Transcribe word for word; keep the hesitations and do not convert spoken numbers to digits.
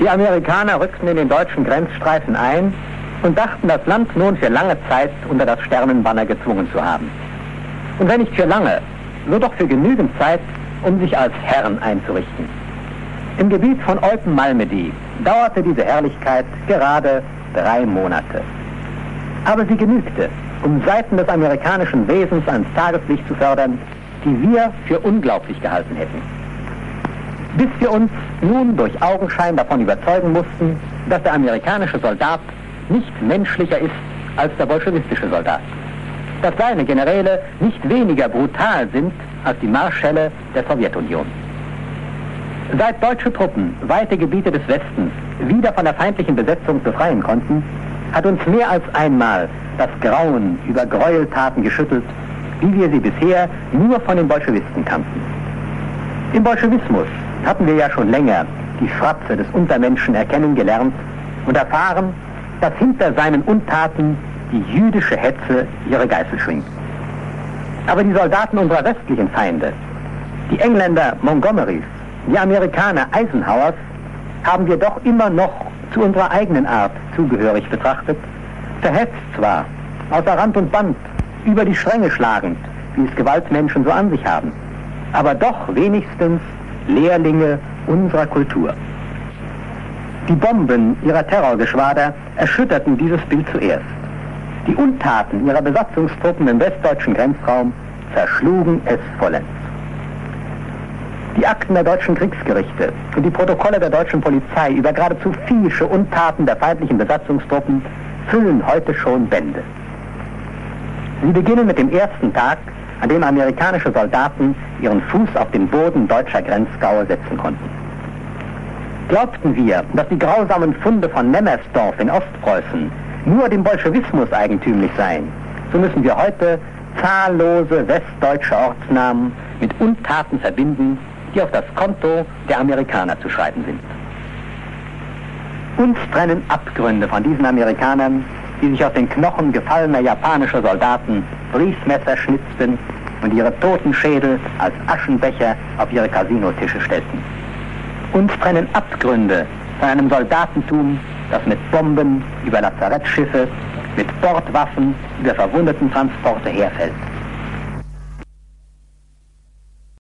Die Amerikaner rückten in den deutschen Grenzstreifen ein und dachten, das Land nun für lange Zeit unter das Sternenbanner gezwungen zu haben. Und wenn nicht für lange, so doch für genügend Zeit, um sich als Herren einzurichten. Im Gebiet von Eupen-Malmedy dauerte diese Herrlichkeit gerade drei Monate. Aber sie genügte, um Seiten des amerikanischen Wesens ans Tageslicht zu fördern, die wir für unglaublich gehalten hätten. Bis wir uns nun durch Augenschein davon überzeugen mussten, dass der amerikanische Soldat nicht menschlicher ist als der bolschewistische Soldat. Dass seine Generäle nicht weniger brutal sind als die Marschälle der Sowjetunion. Seit deutsche Truppen weite Gebiete des Westens wieder von der feindlichen Besetzung befreien konnten, hat uns mehr als einmal das Grauen über Gräueltaten geschüttelt, wie wir sie bisher nur von den Bolschewisten kannten. Im Bolschewismus hatten wir ja schon länger die Fratze des Untermenschen erkennen gelernt und erfahren, dass hinter seinen Untaten die jüdische Hetze ihre Geißel schwingt. Aber die Soldaten unserer westlichen Feinde, die Engländer Montgomerys, die Amerikaner Eisenhowers, haben wir doch immer noch zu unserer eigenen Art zugehörig betrachtet, verhetzt zwar, außer Rand und Band, über die Stränge schlagend, wie es Gewaltmenschen so an sich haben, aber doch wenigstens Lehrlinge unserer Kultur. Die Bomben ihrer Terrorgeschwader erschütterten dieses Bild zuerst. Die Untaten ihrer Besatzungstruppen im westdeutschen Grenzraum zerschlugen es vollends. Die Akten der deutschen Kriegsgerichte und die Protokolle der deutschen Polizei über geradezu viehsche Untaten der feindlichen Besatzungstruppen füllen heute schon Bände. Sie beginnen mit dem ersten Tag, an dem amerikanische Soldaten ihren Fuß auf den Boden deutscher Grenzgaue setzen konnten. Glaubten wir, dass die grausamen Funde von Nemmersdorf in Ostpreußen nur dem Bolschewismus eigentümlich seien, so müssen wir heute zahllose westdeutsche Ortsnamen mit Untaten verbinden, die auf das Konto der Amerikaner zu schreiben sind. Uns trennen Abgründe von diesen Amerikanern, die sich aus den Knochen gefallener japanischer Soldaten Briefmesser schnitzten und ihre Totenschädel als Aschenbecher auf ihre Casinotische stellten. Uns trennen Abgründe von einem Soldatentum, das mit Bomben über Lazarettschiffe, mit Bordwaffen über Verwundetentransporte herfällt.